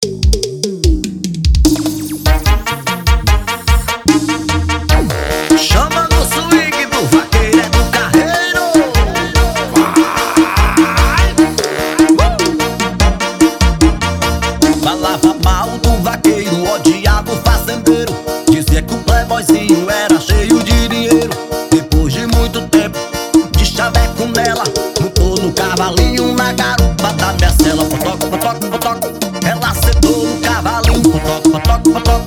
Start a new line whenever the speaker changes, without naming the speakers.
Chama no swing do vaqueiro, é do carreiro. Vai! Falava mal do vaqueiro, odiava o fazendeiro. Dizia que o playboyzinho era cheio de dinheiro. Depois de muito tempo de chaveco nela, montou no cavalinho na garupa da minha cela. Potoca, potoca, potoca. Ela sentou no cavalinho, potoca, potoca, potoca.